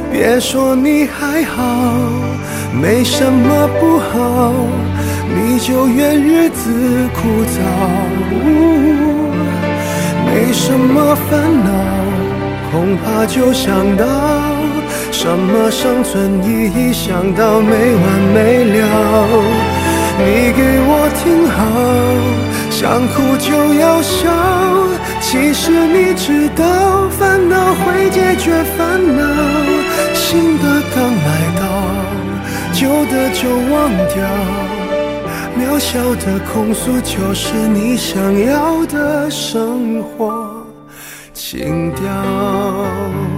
别说你还好，没什么不好，你就怨日子枯燥。没什么烦恼，恐怕就想到什么生存意义，想到没完没了。你给我听好，想哭就要笑，其实你知道烦恼会解决烦恼，新的刚来到，旧的就忘掉，渺小的控诉就是你想要的生活情调。